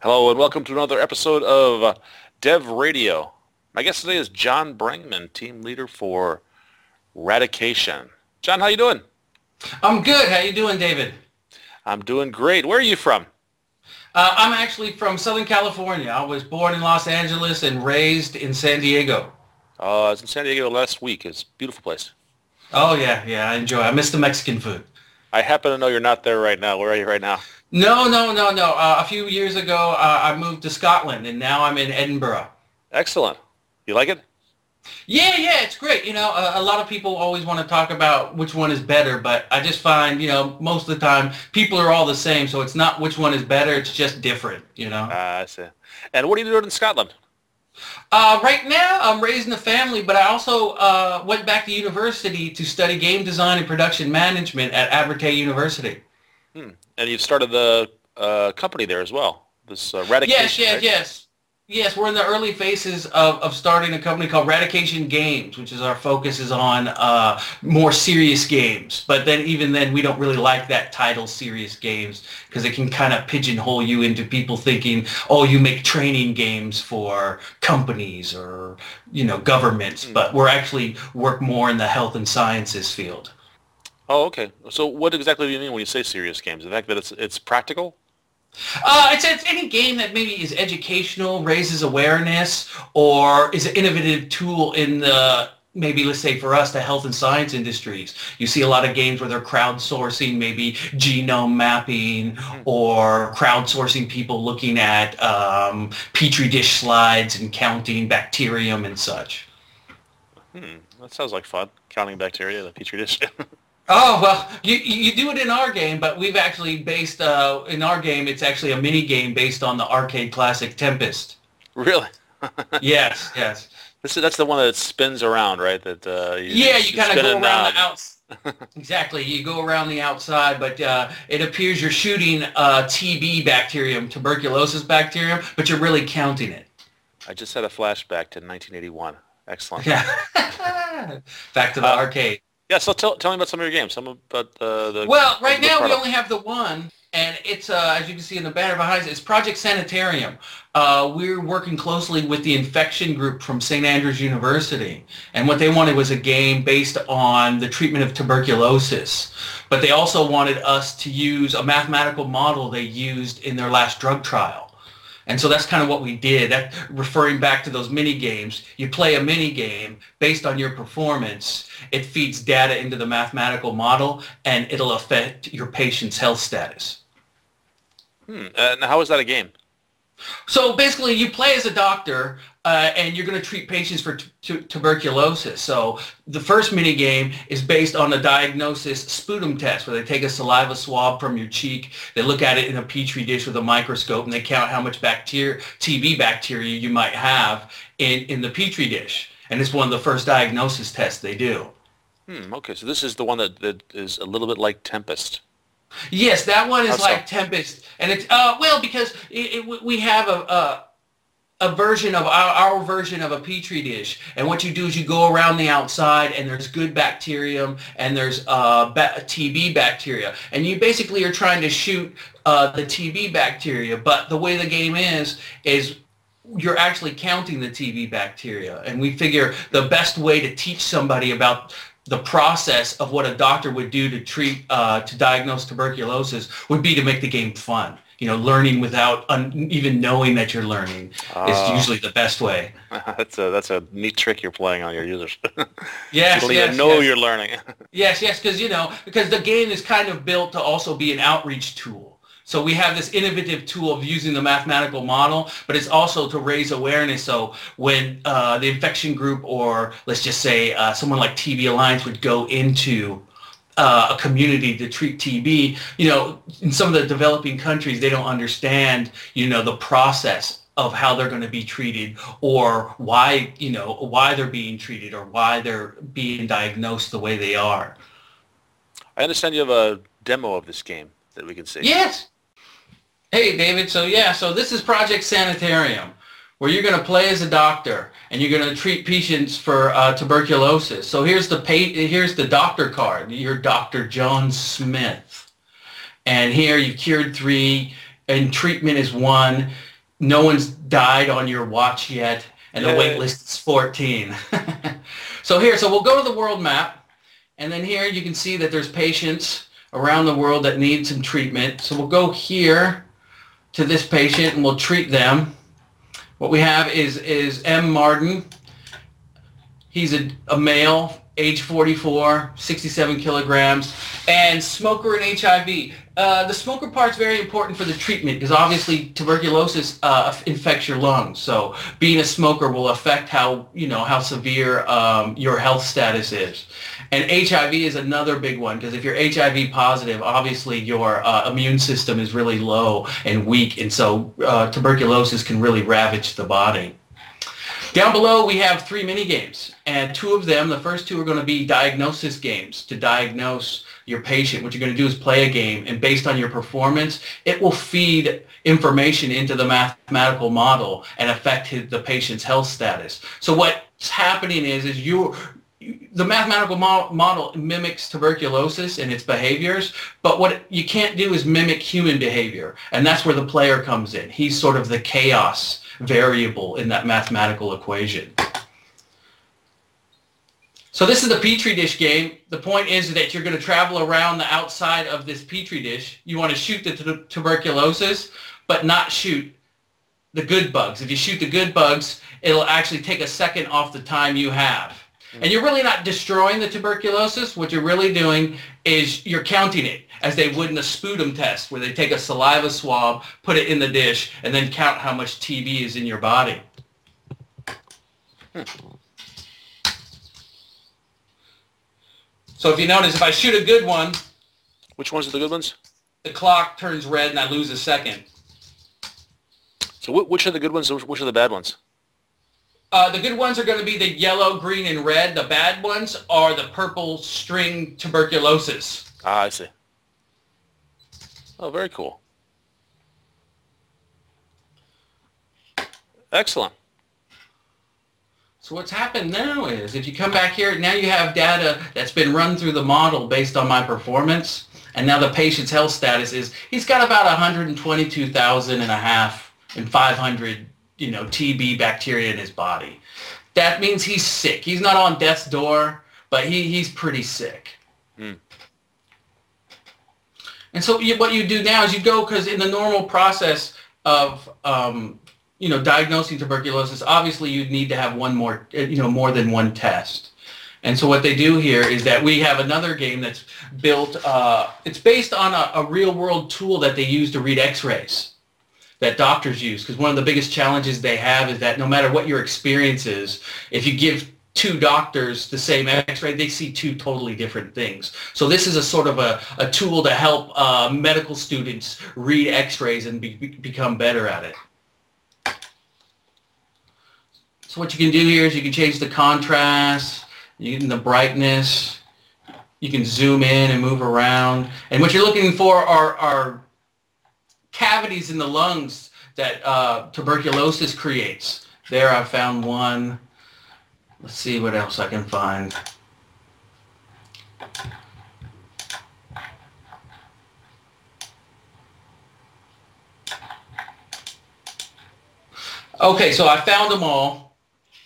Hello and welcome to another episode of Dev Radio. My guest today is John Brangman, team leader for Radication. John, how you doing? I'm good. How you doing, David? I'm doing great. Where are you from? I'm actually from Southern California. I was born in Los Angeles and raised in San Diego. I was in San Diego last week. It's a beautiful place. Oh yeah, I enjoy. I miss the Mexican food. I happen to know you're not there right now. Where are you right now? No. A few years ago, I moved to Scotland, and now I'm in Edinburgh. Excellent. You like it? Yeah, it's great. A lot of people always want to talk about which one is better, but I just find, most of the time people are all the same, so it's not which one is better, it's just different. I see. And what are you doing in Scotland? Right now, I'm raising a family, but I also went back to university to study game design and production management at Abertay University. And you've started the company there as well, this Radication, right? Yes, we're in the early phases of starting a company called Radication Games, which is our focus is on more serious games. But then even then, we don't really like that title, serious games, because it can kind of pigeonhole you into people thinking, oh, you make training games for companies or, governments. But we're actually work more in the health and sciences field. Oh, okay. So what exactly do you mean when you say serious games? The fact that it's practical? It's any game that maybe is educational, raises awareness, or is an innovative tool in the, maybe let's say for us, the health and science industries. You see a lot of games where they're crowdsourcing maybe genome mapping or crowdsourcing people looking at Petri dish slides and counting bacterium and such. That sounds like fun, counting bacteria, the Petri dish. Oh, well, you do it in our game, but we've actually based, in our game, it's actually a mini game based on the arcade classic Tempest. Really? Yes. That's the one that spins around, right? That you kind of go around the outside. Exactly, you go around the outside, but it appears you're shooting TB bacterium, tuberculosis bacterium, but you're really counting it. I just had a flashback to 1981. Excellent. Yeah. Back to the arcade. Yeah, so tell me about some of your games. Some about the. Well, right the now we product. only have the one, and it's as you can see in the banner behind us, it's Project Sanitarium. We're working closely with the infection group from St. Andrews University, and what they wanted was a game based on the treatment of tuberculosis. But they also wanted us to use a mathematical model they used in their last drug trial. And so that's kind of what we did. That, referring back to those mini games, you play a mini game based on your performance. It feeds data into the mathematical model, and it'll affect your patient's health status. And how is that a game? So basically, you play as a doctor, and you're going to treat patients for tuberculosis. So the first mini game is based on a diagnosis sputum test, where they take a saliva swab from your cheek, they look at it in a petri dish with a microscope, and they count how much TB bacteria you might have in the petri dish. And it's one of the first diagnosis tests they do. Okay, so this is the one that is a little bit like Tempest. Yes, that one is How like so? Tempest, and it's because we have a version of our version of a petri dish, and what you do is you go around the outside, and there's good bacterium, and there's TB bacteria, and you basically are trying to shoot the TB bacteria, but the way the game is you're actually counting the TB bacteria, and we figure the best way to teach somebody about the process of what a doctor would do to treat, to diagnose tuberculosis would be to make the game fun. Learning without even knowing that you're learning is usually the best way. That's a neat trick you're playing on your users. Yes, so yes, you know yes. you're learning. Yes, because the game is kind of built to also be an outreach tool. So we have this innovative tool of using the mathematical model, but it's also to raise awareness. So when the infection group, or let's just say someone like TB Alliance would go into a community to treat TB, in some of the developing countries, they don't understand, the process of how they're going to be treated, or why they're being treated, or why they're being diagnosed the way they are. I understand you have a demo of this game that we can see. Yes. Hey, David. So this is Project Sanitarium, where you're going to play as a doctor, and you're going to treat patients for tuberculosis. So here's the doctor card. You're Dr. John Smith. And here you've cured 3, and treatment is 1. no one's died on your watch yet, and the wait Yay. list is 14. So we'll go to the world map, and then here you can see that there's patients around the world that need some treatment. So we'll go here to this patient, and we'll treat them. What we have is M. Martin. He's a male, age 44, 67 kilograms, and smoker and HIV. The smoker part's very important for the treatment because obviously tuberculosis infects your lungs. So being a smoker will affect how severe your health status is. And HIV is another big one because if you're HIV positive, obviously your immune system is really low and weak, and so tuberculosis can really ravage the body. Down below, we have 3 mini games, and 2 of them, the first 2 are going to be diagnosis games to diagnose your patient. What you're going to do is play a game, and based on your performance, it will feed information into the mathematical model and affect the patient's health status. So what's happening is the mathematical model mimics tuberculosis and its behaviors, but what you can't do is mimic human behavior, and that's where the player comes in. He's sort of the chaos variable in that mathematical equation. So this is the Petri dish game. The point is that you're going to travel around the outside of this Petri dish. You want to shoot the tuberculosis, but not shoot the good bugs. If you shoot the good bugs, it'll actually take a second off the time you have. And you're really not destroying the tuberculosis. What you're really doing is you're counting it as they would in a sputum test where they take a saliva swab, put it in the dish, and then count how much TB is in your body. So if you notice, if I shoot a good one... Which ones are the good ones? The clock turns red and I lose a second. So which are the good ones, which are the bad ones? The good ones are going to be the yellow, green, and red. The bad ones are the purple string tuberculosis. Ah, I see. Oh, very cool. Excellent. So what's happened now is if you come back here, now you have data that's been run through the model based on my performance. And now the patient's health status is he's got about 122,000 and 500 TB bacteria in his body. That means he's sick. He's not on death's door, but he's pretty sick. And so what you do now is you go, because in the normal process of diagnosing tuberculosis, obviously you'd need to have more than one test. And so what they do here is that we have another game that's built. It's based on a real-world tool that they use to read X-rays that doctors use, because one of the biggest challenges they have is that no matter what your experience is, if you give 2 doctors the same X-ray, they see 2 totally different things. So this is a sort of a tool to help medical students read X-rays and become better at it. So what you can do here is you can change the contrast, the brightness, you can zoom in and move around. And what you're looking for are cavities in the lungs that tuberculosis creates. There I found one. Let's see what else I can find. Okay, so I found them all.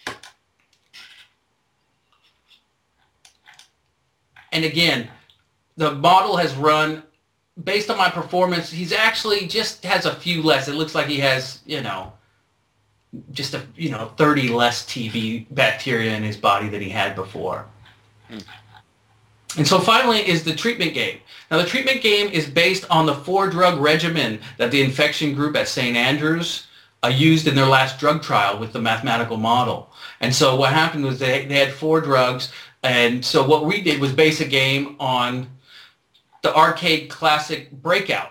And again, the model has run based on my performance. He's actually just has a few less. It looks like he has, just 30 less TB bacteria in his body than he had before. And so finally is the treatment game. Now the treatment game is based on the 4-drug regimen that the infection group at St. Andrews used in their last drug trial with the mathematical model. And so what happened was they had 4 drugs, and so what we did was base a game on the arcade classic Breakout.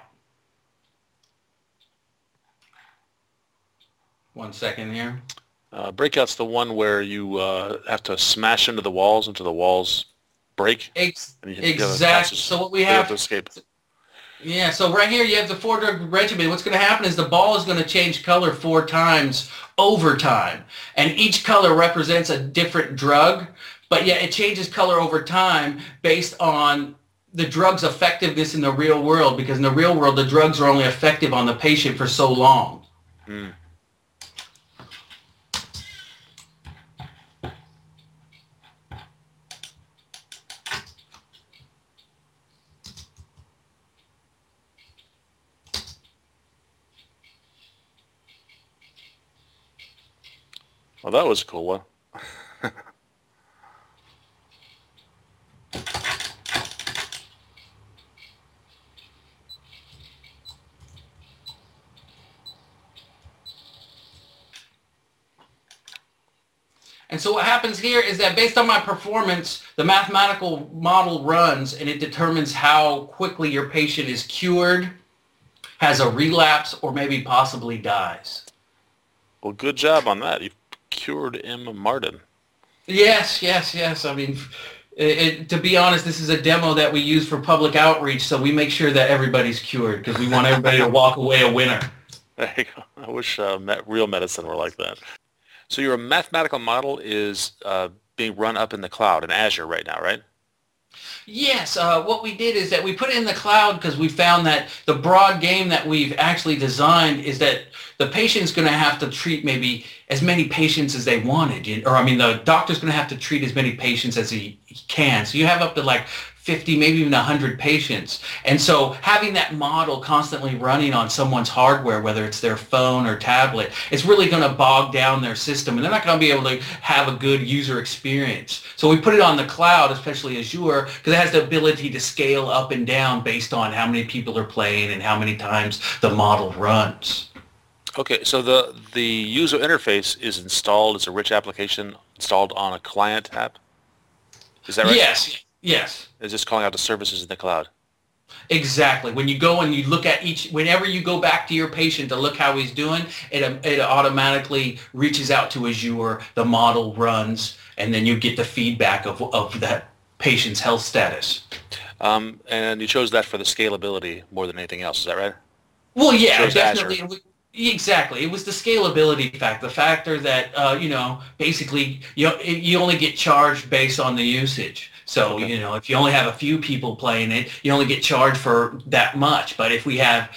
One second here. Breakout's the one where you have to smash into the walls break. Exactly. So what we have to escape. Yeah, so right here you have the 4-drug regimen. What's going to happen is the ball is going to change color 4 times over time. And each color represents a different drug, but yet it changes color over time based on the drug's effectiveness in the real world, because in the real world the drugs are only effective on the patient for so long. Well, that was a cool one. And so what happens here is that based on my performance, the mathematical model runs and it determines how quickly your patient is cured, has a relapse, or maybe possibly dies. Well, good job on that. You've cured M. Martin. Yes, yes, yes. I mean, to be honest, this is a demo that we use for public outreach, so we make sure that everybody's cured because we want everybody to walk away a winner. There you go. I wish real medicine were like that. So your mathematical model is being run up in the cloud in Azure right now, right? Yes, what we did is that we put it in the cloud because we found that the broad game that we've actually designed is that the patient's going to have to treat maybe as many patients as they wanted. Or, I mean, the doctor's going to have to treat as many patients as he can. So you have up to like 50, maybe even 100 patients. And so having that model constantly running on someone's hardware, whether it's their phone or tablet, it's really going to bog down their system, and they're not going to be able to have a good user experience. So we put it on the cloud, especially Azure, because it has the ability to scale up and down based on how many people are playing and how many times the model runs. Okay, so the user interface is installed as a rich application installed on a client app? Is that right? Yes. Yes. It's just calling out the services in the cloud. Exactly. When you go and you look at whenever you go back to your patient to look how he's doing, it automatically reaches out to Azure, the model runs, and then you get the feedback of that patient's health status. And you chose that for the scalability more than anything else, is that right? Well, yeah, definitely. Exactly. It was the scalability factor, the factor that, basically you only get charged based on the usage. So, Okay. If you only have a few people playing it, you only get charged for that much. But if we have,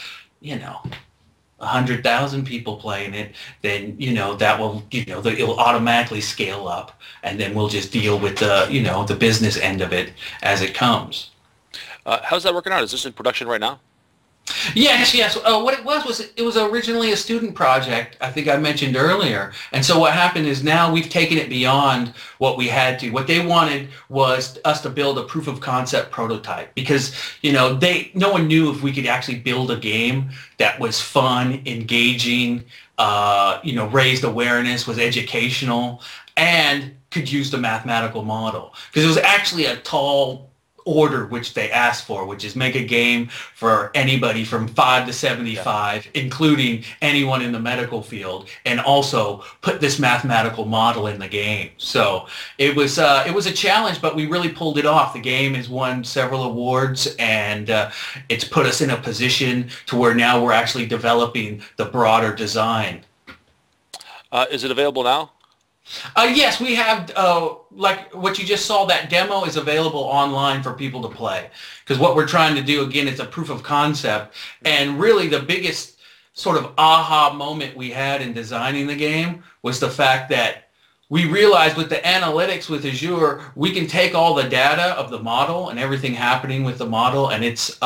100,000 people playing it, then, that will, it'll automatically scale up. And then we'll just deal with the business end of it as it comes. How's that working out? Is this in production right now? Yes, yes. What it was originally a student project, I think I mentioned earlier. And so what happened is now we've taken it beyond what we had to. What they wanted was us to build a proof of concept prototype because, no one knew if we could actually build a game that was fun, engaging, raised awareness, was educational, and could use the mathematical model. Because it was actually a tall order which they asked for, which is make a game for anybody from 5 to 75, including anyone in the medical field, and also put this mathematical model in the game. So it was a challenge, but we really pulled it off. The game has won several awards, and it's put us in a position to where now we're actually developing the broader design. Is it available now? Yes, we have, like what you just saw, that demo is available online for people to play. Because what we're trying to do, again, is a proof of concept. And really the biggest sort of aha moment we had in designing the game was the fact that we realized with the analytics with Azure, we can take all the data of the model and everything happening with the model, and it's,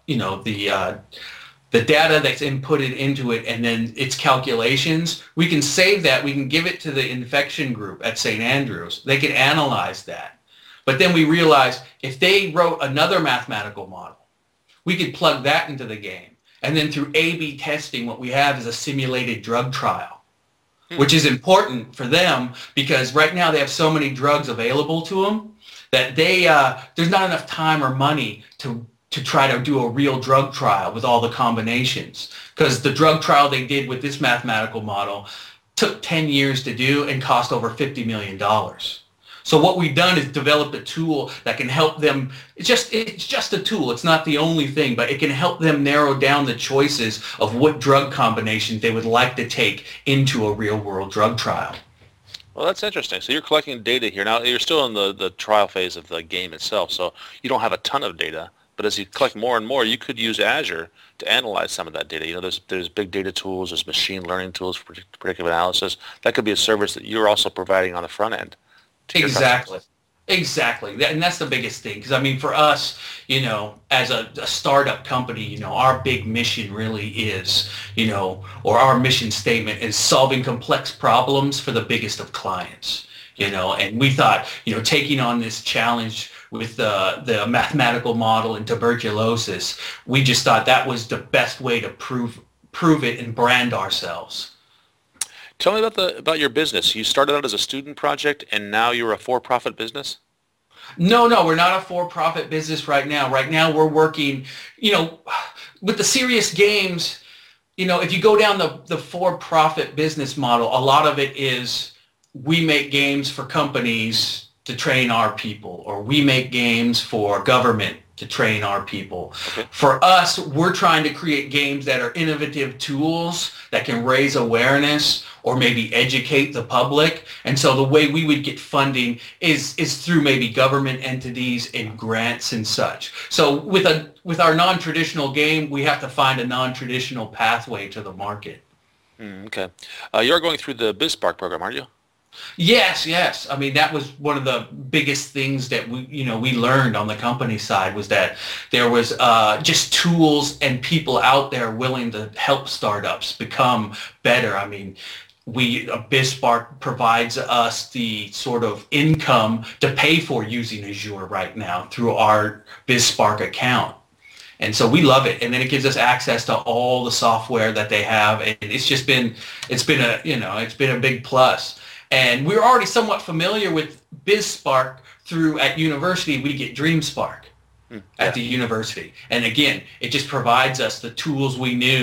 the data that's inputted into it and then its calculations, we can save that. We can give it to the infection group at St. Andrews. They can analyze that. But then we realized if they wrote another mathematical model, we could plug that into the game. And then through A/B testing, what we have is a simulated drug trial, which is important for them because right now they have so many drugs available to them that there's not enough time or money to try to do a real drug trial with all the combinations. Because the drug trial they did with this mathematical model took 10 years to do and cost over $50 million. So what we've done is developed a tool that can help them. It's just a tool. It's not the only thing, but it can help them narrow down the choices of what drug combinations they would like to take into a real-world drug trial. Well, that's interesting. So you're collecting data here. Now, you're still in the trial phase of the game itself, so you don't have a ton of data. But as you collect more and more, you could use Azure to analyze some of that data. There's big data tools, there's machine learning tools for predictive analysis. That could be a service that you're also providing on the front end. Exactly. Exactly. And that's the biggest thing. Because, I mean, for us, as a startup company, our big mission really is, or our mission statement is solving complex problems for the biggest of clients, and we thought, taking on this challenge with the mathematical model in tuberculosis, we just thought that was the best way to prove it and brand ourselves. Tell me about your business. You started out as a student project, and now you're a for-profit business? No, no, we're not a for-profit business right now. Right now we're working, with the serious games, if you go down the for-profit business model, a lot of it is we make games for companies to train our people, or we make games for government to train our people. Okay. For us, we're trying to create games that are innovative tools that can raise awareness or maybe educate the public. And so the way we would get funding is through maybe government entities and grants and such. So with our non-traditional game, we have to find a non-traditional pathway to the market. Okay. You're going through the BizSpark program, aren't you? Yes, yes. I mean, that was one of the biggest things that we learned on the company side, was that there was just tools and people out there willing to help startups become better. I mean, BizSpark provides us the sort of income to pay for using Azure right now through our BizSpark account. And so we love it. And then it gives us access to all the software that they have. And it's been a big plus. And we're already somewhat familiar with BizSpark at university. We get DreamSpark at the university. And again, it just provides us the tools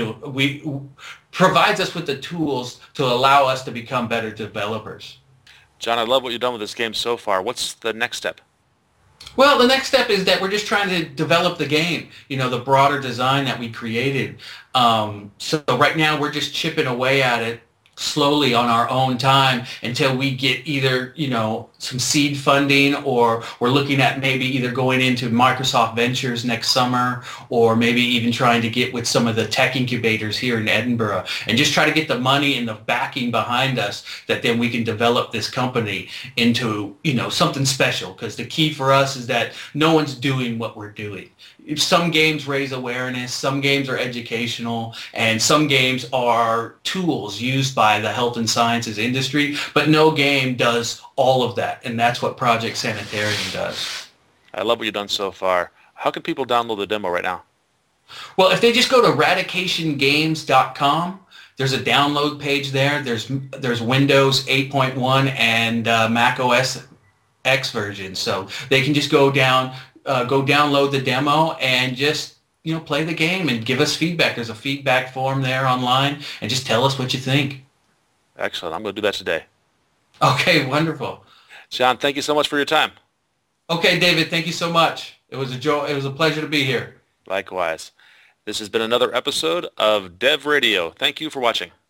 provides us with the tools to allow us to become better developers. John, I love what you've done with this game so far. What's the next step? Well, the next step is that we're just trying to develop the game, the broader design that we created. So right now we're just chipping away at it slowly on our own time until we get either, some seed funding, or we're looking at maybe either going into Microsoft Ventures next summer, or maybe even trying to get with some of the tech incubators here in Edinburgh and just try to get the money and the backing behind us, that then we can develop this company into, something special. Because the key for us is that no one's doing what we're doing. Some games raise awareness, some games are educational, and some games are tools used by the health and sciences industry, but no game does all of that, and that's what Project Sanitarium does. I love what you've done so far. How can people download the demo right now? Well, if they just go to radicationgames.com, there's a download page there. There's Windows 8.1 and Mac OS X version, so they can just go download the demo and just play the game and give us feedback. There's a feedback form there online, and just tell us what you think. Excellent. I'm going to do that today. Okay, wonderful. John, thank you so much for your time. Okay, David, thank you so much. It was a joy. It was a pleasure to be here. Likewise. This has been another episode of Dev Radio. Thank you for watching.